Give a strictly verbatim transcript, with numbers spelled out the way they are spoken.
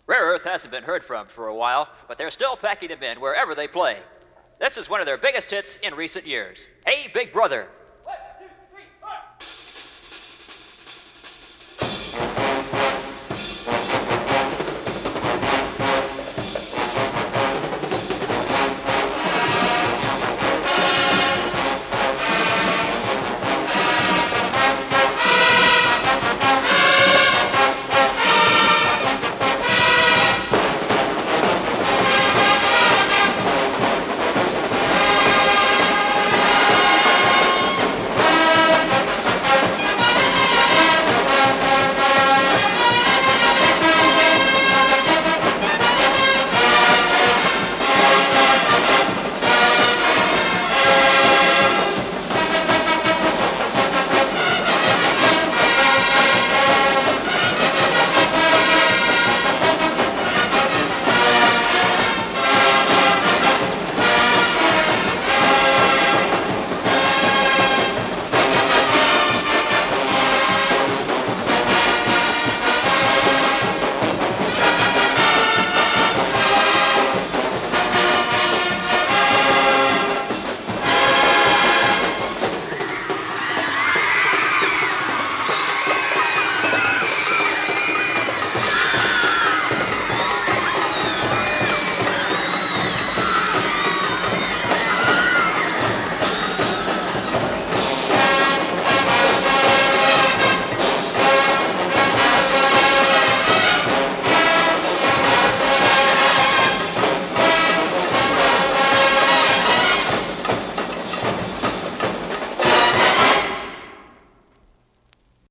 Rare Earth hasn't been heard from for a while, but they're still packing them in wherever they play. This is one of their biggest hits in recent years. Hey, Big Brother.